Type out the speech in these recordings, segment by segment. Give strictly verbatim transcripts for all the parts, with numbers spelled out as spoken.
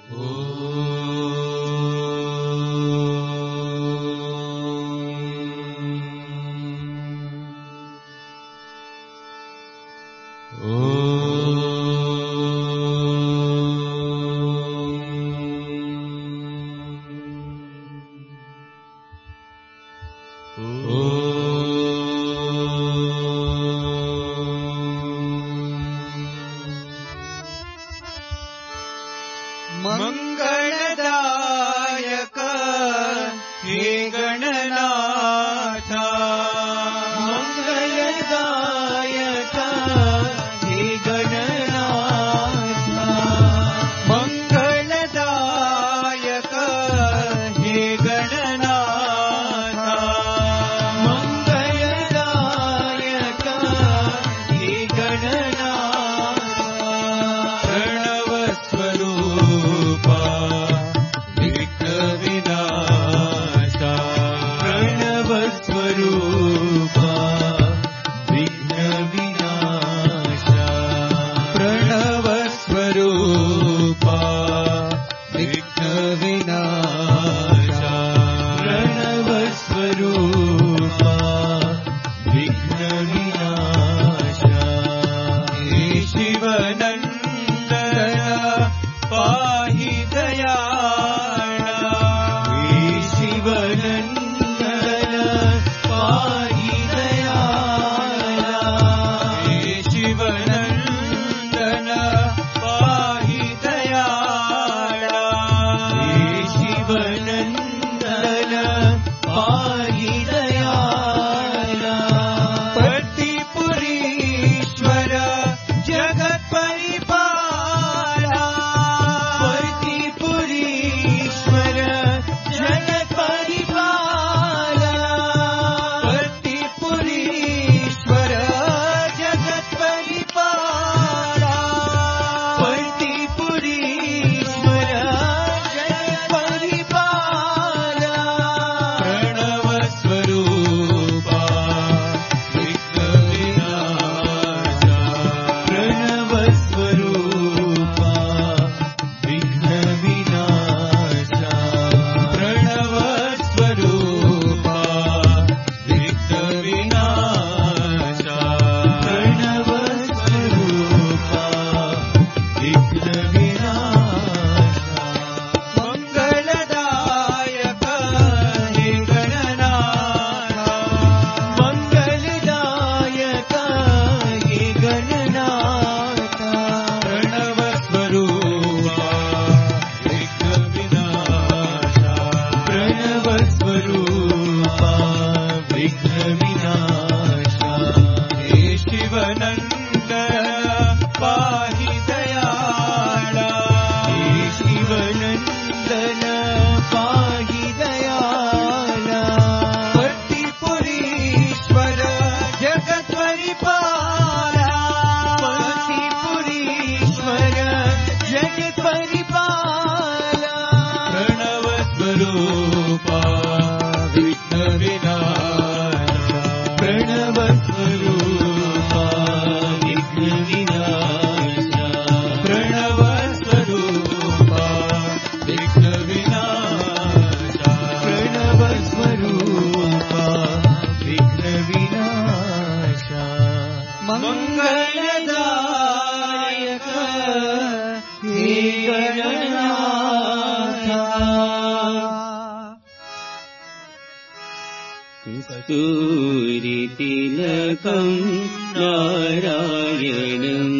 ಮಂಗಳದಾಯಕ ಹೇ ಗಣನಾಥ, ಮಂಗಳದಾಯಕ ಹೇ ಗಣನಾಥ, ಮಂಗಳದಾಯಕ ಹೇ ಗಣನಾಥ, ಮಂಗಳದಾಯಕ ಹೇ ಗಣನಾಥ, ಪ್ರಣವ ಸ್ವರೂಪ ವಿಘ್ನ ವಿನಾಶ, ಪ್ರಣವ ಸ್ವರೂಪ ವಿಘ್ನ ವಿನಾಶ, ಪ್ರಣವ ಸ್ವರೂಪ ವಿಘ್ನ ವಿನಾಶ, ಪ್ರಣವ ಸ್ವರೂಪ ವಿಘ್ನ ವಿನಾಶ, ಹೇ ಶಿವನಂದನ ಪಾಹಿ ದಯಾಳ, ಹೇ ಶಿವನಂದನ ಪಾಹಿ ದಯಾಳ, ಹೇ ಶಿವನಂದನ ಪಾಹಿ ದಯಾಳ, ಹೇ ಶಿವನಂದನ ಪಾಹಿ ದಯಾಳ, ಪತಿಪುರೀಶ್ವರ ಜಗತ್ ಪರಿಪಾಲ, ಪತಿಪುರೀಶ್ವರ ಜಗತ್ ಪರಿಪಾಲ, ಪತಿಪುರೀಶ್ವರ ಜಗತ್ ಪರಿಪಾಲ, ಪತಿಪುರೀಶ್ವರ ಜಗತ್ ಪರಿಪಾಲ, ಪ್ರಣವ ಸ್ವರೂಪ ವಿಘ್ನ ವಿನಾಶ, ಪ್ರಣವ ಸ್ವರೂಪ ವಿಘ್ನ ವಿನಾಶ, ಪ್ರಣವ ಸ್ವರೂಪ ವಿಘ್ನ ವಿನಾಶ, ಪ್ರಣವ ಸ್ವರೂಪ ವಿಘ್ನ ವಿನಾಶ, ಮಂಗಳದಾಯಕ ಹೇ ಗಣನಾಥ, ಮಂಗಳದಾಯಕ ಹೇ ಗಣನಾಥ, ಪ್ರಣವ ಸ್ವರೂಪ ವಿಘ್ನ ವಿನಾಶ, ಪ್ರಣವ ಸ್ವರೂಪ ವಿಘ್ನ ವಿನಾಶ, ಹೇ ಶಿವನಂದನ ಪಾಹಿ ದಯಾಳ, ಹೇ ಶಿವನಂದನ ಪಾಹಿ ದಯಾಳ, ಪತಿಪುರೀಶ್ವರ ಜಗತ್ ಪರಿಪಾಲ, ಪತಿಪುರೀಶ್ವರ ಜಗತ್ ಪರಿಪಾಲ, ಪ್ರಣವ ಸ್ವರೂಪ ವಿಘ್ನ ವಿನಾಶ, ಪ್ರಣವ ಸ್ವರೂಪ ವಿಘ್ನ ವಿನಾಶ, ಪ್ರಣವ ಸ್ವರೂಪ ವಿಘ್ನ ವಿನಾಶ, ಪ್ರಣವ ಸ್ವರೂಪ ವಿಘ್ನ ವಿನಾಶ, ಮಂಗಳದಾಯಕ ಹೇ ಗಣನಾಥ. ಕಸ್ತೂರಿ ತಿಲಕಂ ನಾರಾಯಣಂ,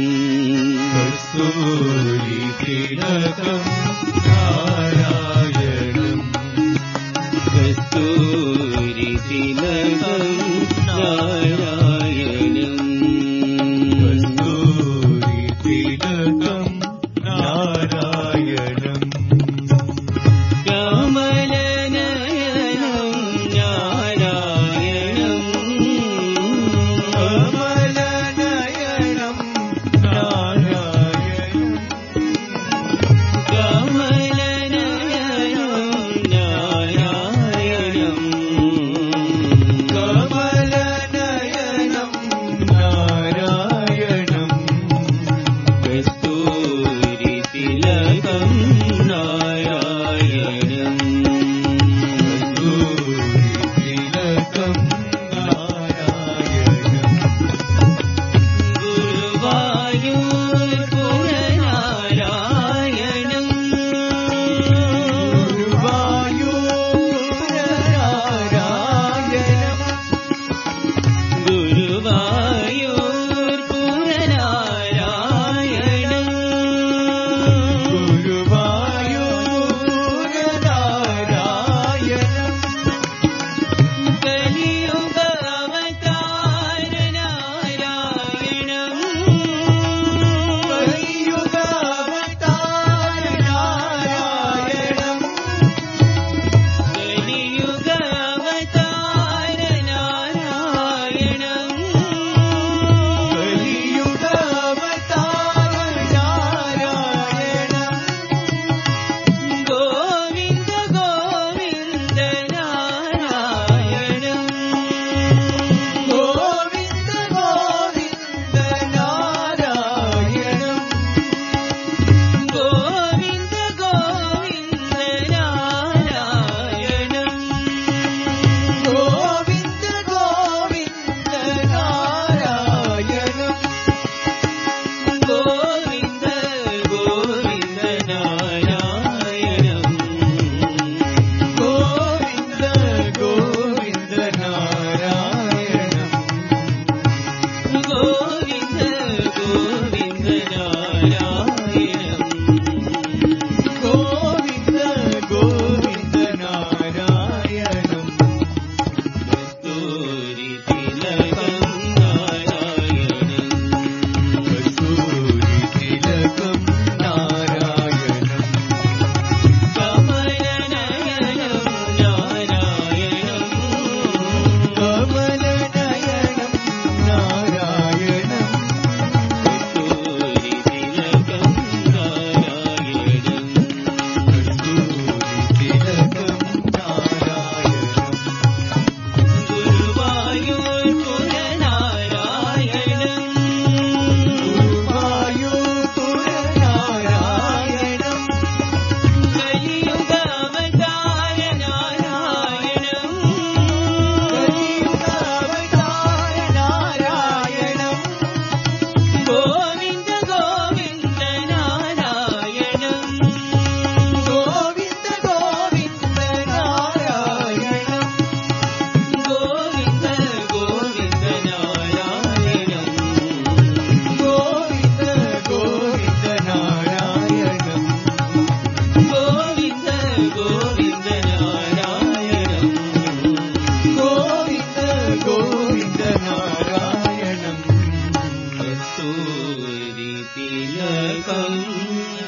ಕಸ್ತೂರಿ ತಿಲಕಂ ನಾರಾಯಣಂ, ಕಸ್ತೂರಿ ತಿಲಕಂ ನಾರಾಯಣಂ, ಕಸ್ತೂರಿ ತಿಲಕಂ ನಾರಾಯಣಂ, ಕಮಲನಯನಂ ನಾರಾಯಣಂ, ಕಮಲನಯನಂ ನಾರಾಯಣಂ, ಕಮಲ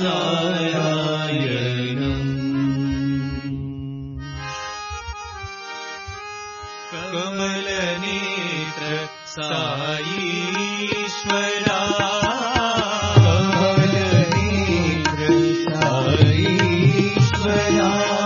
नारायणम् कमलनेत्र साईश्वरा कमलनेत्र साईश्वरा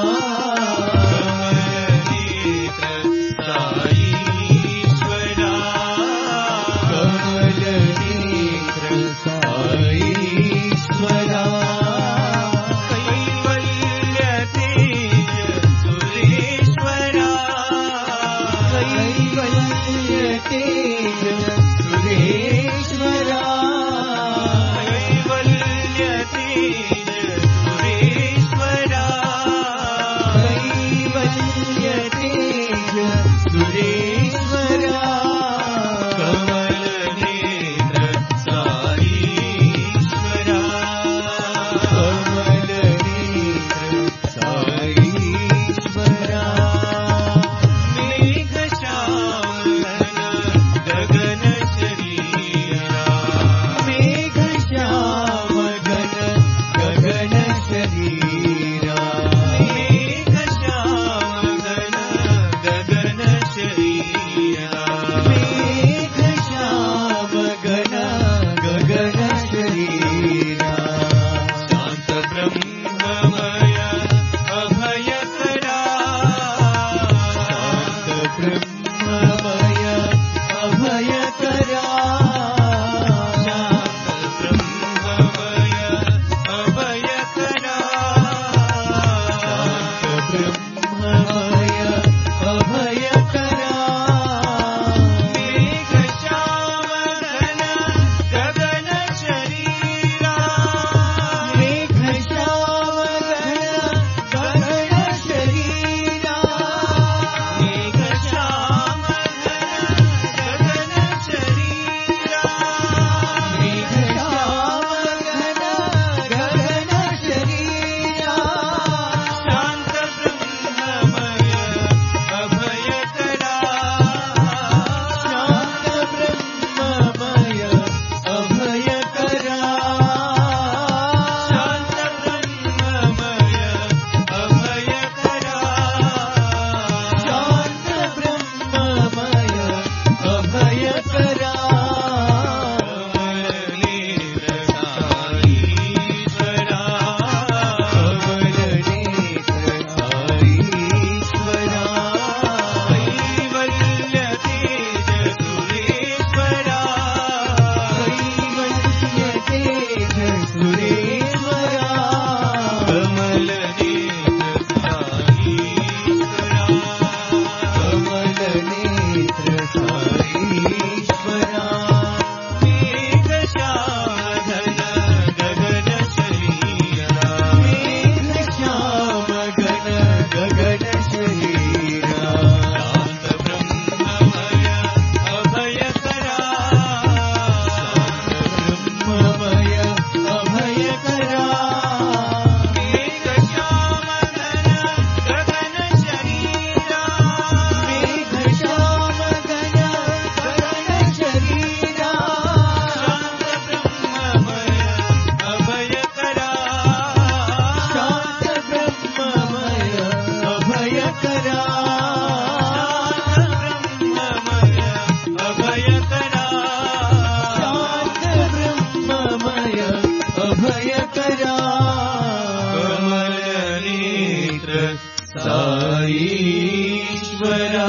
साईश्वरा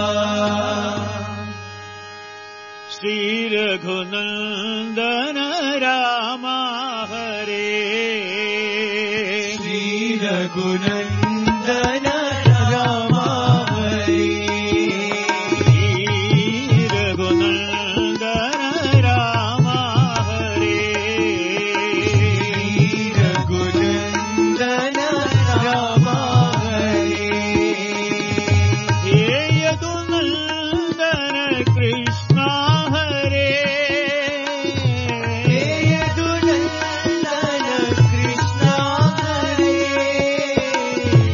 श्री रघुनंदन रामा हरे श्री रघुनंदन रामा हरे श्री रघुनंदन रामा हरे श्री रघुनंदन रामा हरे हे यदुनंदन कृष्ण हरे हे यदुनंदन कृष्ण हरे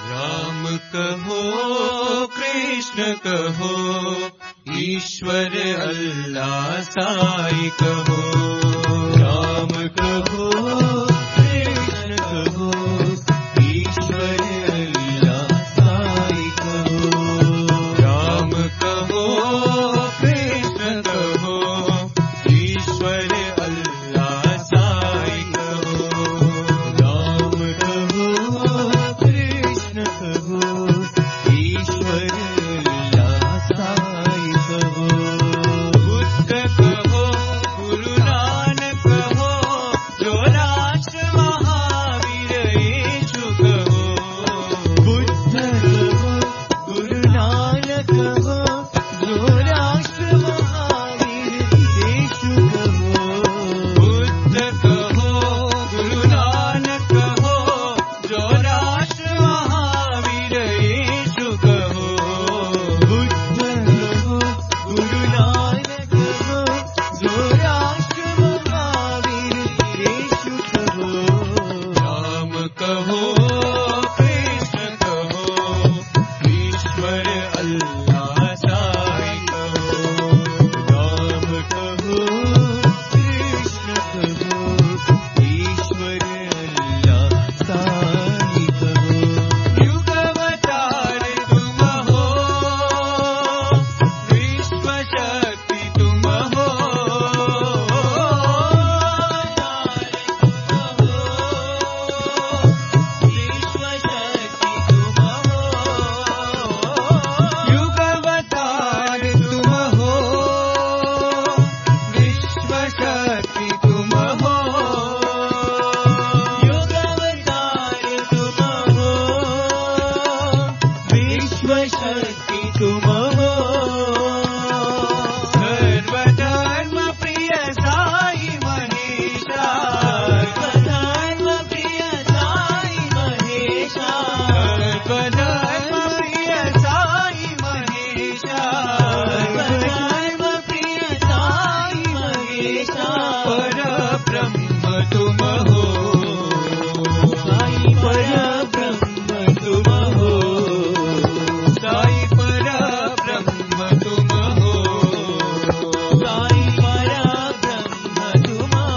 राम कहो कृष्ण कहो ईश्वर अल्लाह साई कहो राम कहो कृष्ण कहो ईश्वर अल्लाह साई कहो राम कहो कृष्ण कहो ईश्वर अल्लाह साई कहो राम कहो कृष्ण कहो ईश्वर अल्लाह साई कहो बुद्ध कहो गुरु नानक कहो जो राष्ट्र महावीर यीशु कहो बुद्ध कहो गुरु नानक कहो जो राष्ट्र महावीर यीशु कहो बुद्ध कहो गुरु नानक कहो जो राष्ट्र महावीर यीशु कहो बुद्ध कहो गुरु नानक कहो जो राष्ट्र महावीर यीशु कहो राम कहो कृष्ण कहो ईश्वर अल्लाह साई कहो राम कहो कृष्ण कहो ईश्वर अल्लाह साई कहो युग अवतार तुम हो विश्व शक्ति तुम हो विश्व शक्ति तुम हो युग अवतार तुम हो विश्व शक्ति तुम हो युग अवतार तुम हो विश्व शक्ति तुम हो सर्वधर्म प्रिय साई महेशा सर्वधर्म प्रिय साई महेशा सर्वधर्म प्रिय साई महेशा सर्वधर्म प्रिय साई महेशा पर ब्रह्म तुम हो साई पर ब्रह्म तुम हो साई पर ब्रह्म तुम हो साई पर ब्रह्म तुम हो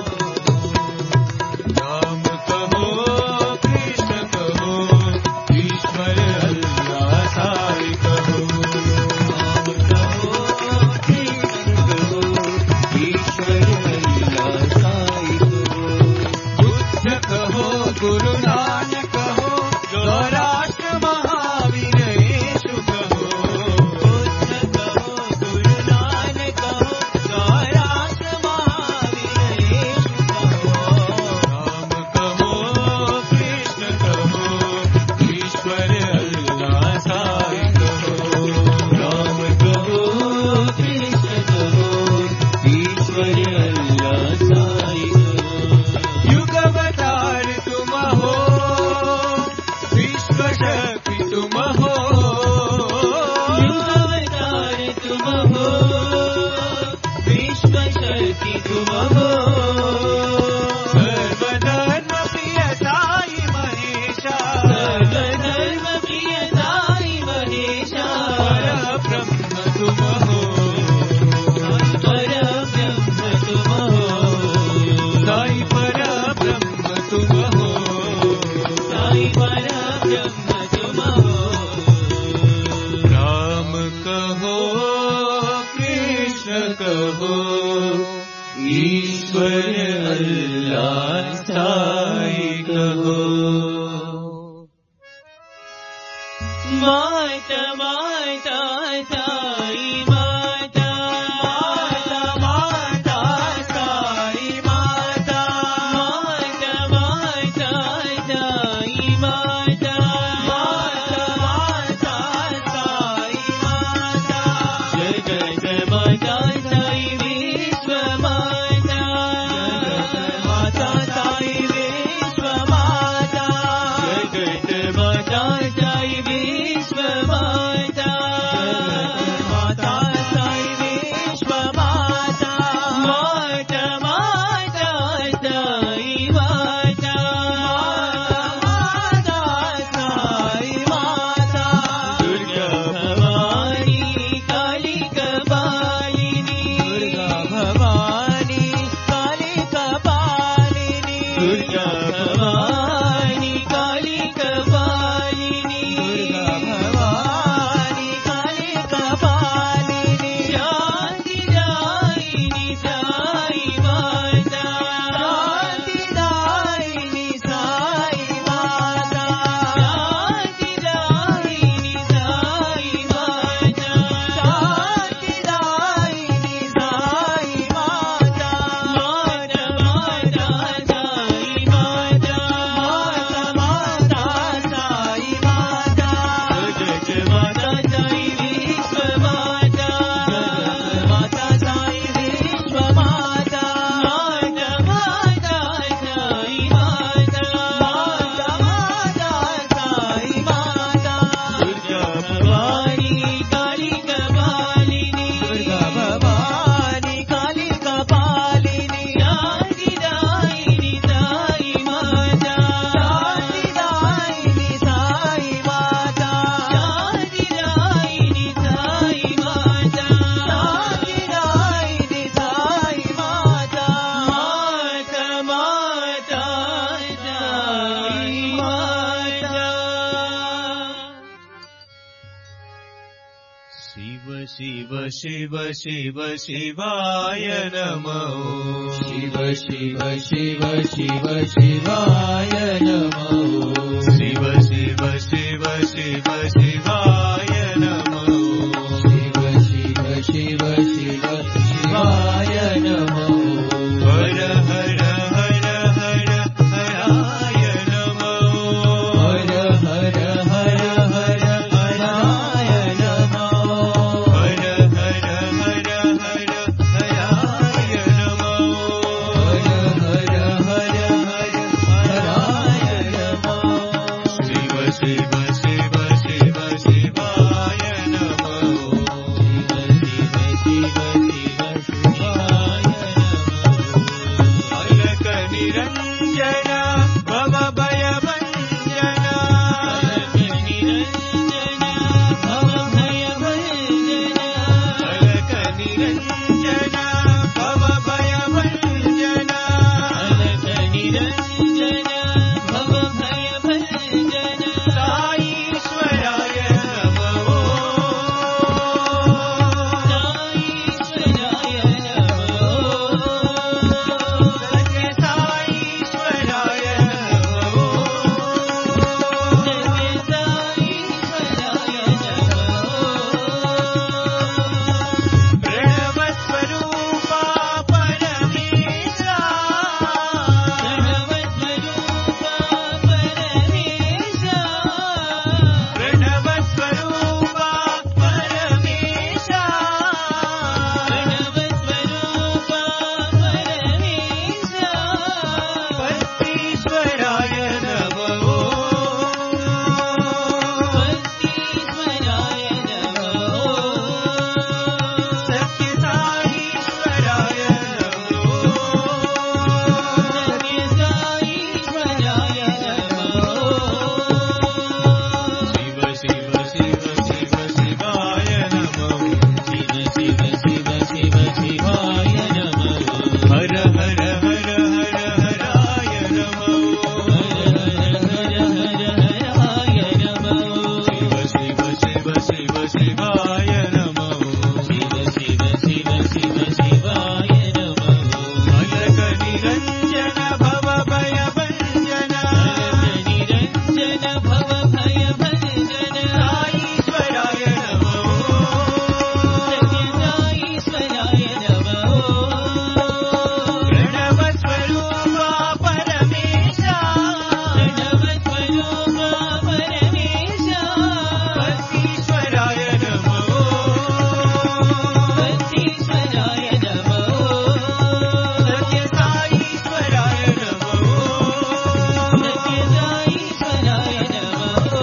राम कहो कृष्ण कहो ईश्वर अल्लाह साई कहो राम कहो कृष्ण कहो ईश्वर अल्लाह साई कहो बुद्ध कहो गुरु नानक कहो जो राष्ट्र महावीर यीशु कहो बुद्ध कहो गुरु नानक कहो जो राष्ट्र महावीर यीशु कहो राम कहो कृष्ण कहो ईश्वर अल्लाह साई कहो राम कहो कृष्ण कहो ईश्वर अल्लाह साई कहो युग अवतार तुम हो विश्व शक्ति तुम हो युग अवतार तुम हो विश्व शक्ति तुम हो सर्वधर्म प्रिय साई महेशा सर्वधर्म प्रिय साई महेशा पर ब्रह्म तुम हो पर ब्रह्म तुम हो साई पर ब्रह्म तुम हो साई पर ब्रह्म तुम हो राम कहो कृष्ण कहो ईश्वर अल्लाह साई कहो माता माता साई माता माता माता साई माता माता माता साई माता माता माता साई माता जगत माता साई विश्व माता जगत माता साई विश्व माता जगत माता साई विश्व माता भवानी काली कपालिनी दुर्गा भवानी काली कपालिनी शांति दायिनी साई माता शांति दायिनी साई माता शांति दायिनी साई माता शांति दायिनी साई माता माता माता साई माता माता माता साई माता जगत माता साई विश्व माता जगत माता साई विश्व माता माता माता साई माता माता माता साई माता दुर्गा भवानी काली कपालिनी दुर्गा भवानी काली कपालिनी शांति दायिनी साई माता शांति दायिनी साई माता शांति दायिनी साई माता शांति दायिनी साई माता माता माता साई माता शिव शिव शिव शिव शिवाय नमो शिव शिव शिव शिव शिवाय नमो शिव शिव शिव शिव शिवाय नमो शिव शिव शिव शिव शिवाय नमो हर हर हर हर हराय नमो हर हर हर हर हराय नमो हर हर हर हर हराय नमो हर हर हर हर हराय नमो शिव शिव शिव शिव शिवाय नमो शिव शिव शिव शिव शिवाय नमो अलक निरंजन भव भय भंजन अलक निरंजन भव भय भंजन अलक निरंजन भव भय भंजन अलक निरंजन भव भय भंजन साईश्वराय नमो साईश्वराय नमो सत्य साईश्वराय नमो सत्य साईश्वराय नमो प्रणव स्वरूपा परमेशा प्रणव स्वरूपा परमेशा प्रणव स्वरूपा परमेशा प्रणव स्वरूपा परमेशा पस्तीश्वराय नमो पस्तीश्वराय नमो सत्य साईश्वराय नमो सत्य साईश्वराय नमो शिव शिव शिव शिव शिवाय नमो शिव शिव शिव शिव शिवाय नमो हर हर हर हर हराय नमो हर हर हर हर हराय नमो शिव शिव शिव शिव शिवाय नमो शिव शिव शिव शिव शिवाय नमो अलक निरंजन भव भय भंजन अलक निरंजन भव भय भंजन साईश्वराय नमो सत्य साईश्वराय नमो प्रणव स्वरूपा परमेशा प्रणव स्वरूपा परमेशा पस्तीश्वराय नमो पस्तीश्वराय नमो सत्य साईश्वराय नमो सत्य साईश्वराय नमो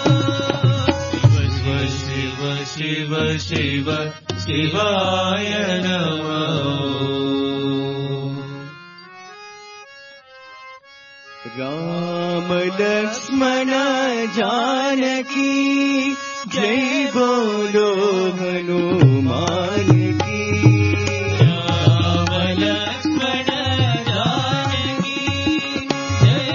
शिव शिव शिव शिव शिवाय नमो राम लक्ष्मण जानकी जय बोलो हनुमान की राम लक्ष्मण जानकी जय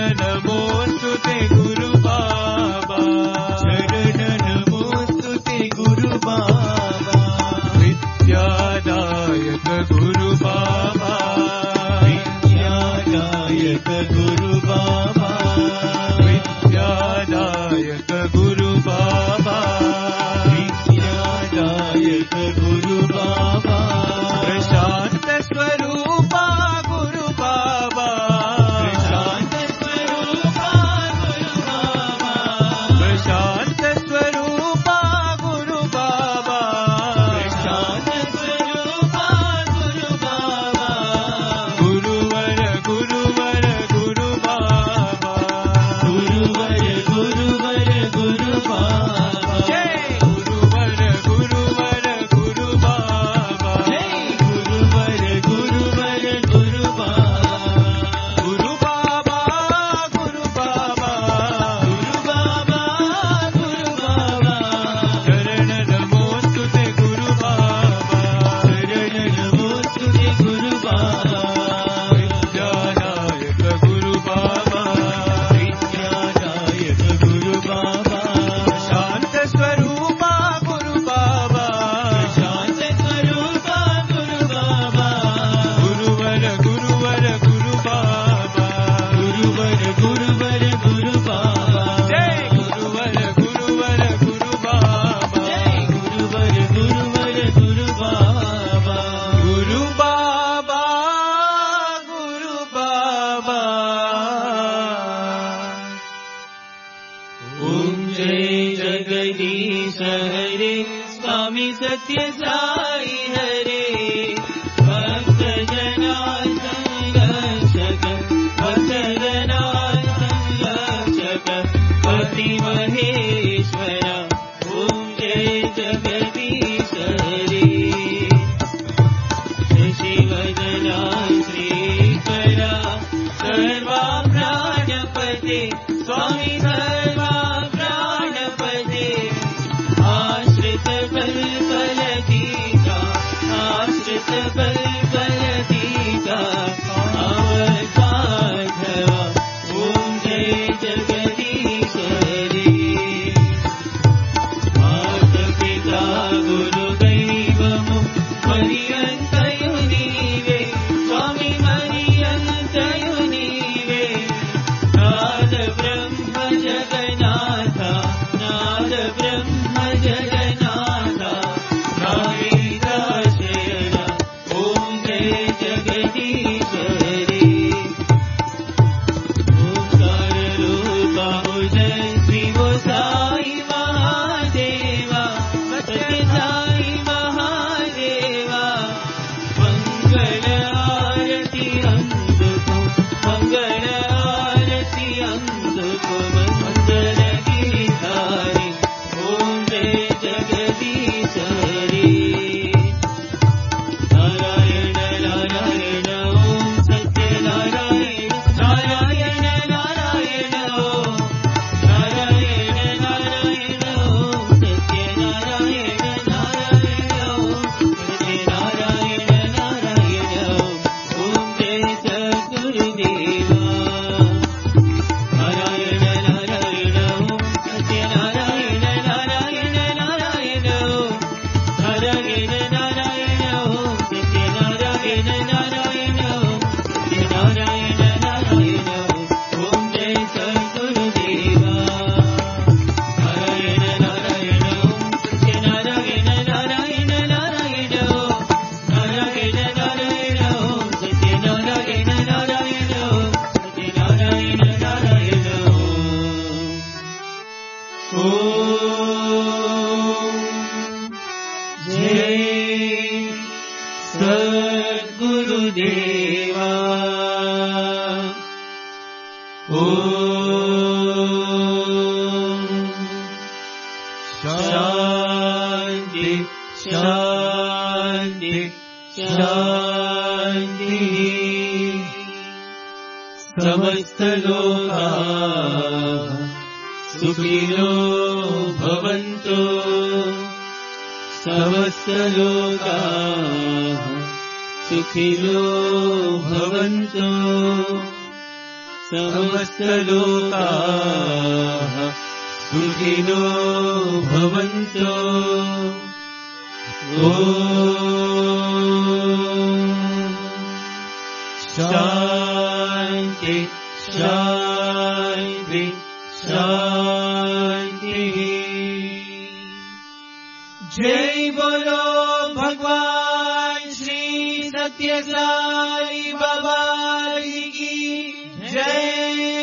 हरे स्वामी सत्य साई हरे भक्त जना संरक्षक भक्त जना संरक्षक पति महेश्वर ओम जय जगदीश हरे शिवजना श्रीकरा सर्वा प्राणपते स्वामी सर्वा प्राणपते आश्रित बल बलदीता आश्रित बल बलदीता अवताधवा ओम जय जगदीश हरे माता पिता गुरु दैवमु मरियन्तयु नीवे स्वामी मरियन्तयु नीवे नाद ब्रह्म जगन्नाथ नाद ब्रह्म जगन्नाथ नागेन्द्रशयन ओम जय जगदीश हरे ओंकार रूपा जय श्री वो साई महादेवा सत्य साई महादेवा मंगल आरती अंधको मंगल आरती अंधको मंगल गीतारी ओम जय जगदीश हरे नारायण नारायण ओम सत्य नारायण नारायण नारायण ओम नारायण नारायण ओम सत्य नारायण नारायण ओम सत्य नारायण नारायण ओम जय सद्गुरुदेवा नारायण नारायण ओम सत्य नारायण नारायण नारायण ओम नारायण नारायण ओम सत्य नारायण नारायण ओम सत्य नारायण नारायण ओम जय सद्गुरुदेवा नारायण नारायण ओम सत्य नारायण नारायण नारायण ओम नारायण नारायण ओम सत्य नारायण नारायण ओम सत्य नारायण नारायण ओम जय सद्गुरुदेवा ओम शांति शांति शांति समस्त लोका सुखिनो भवन्तु समस्त लोका सुखिनो भवन्तु समस्त लोका सुखिनो भवन्तु ओम शांति शांति शांति जय बोलो भगवान श्री सत्य साई बाबा जी की जय।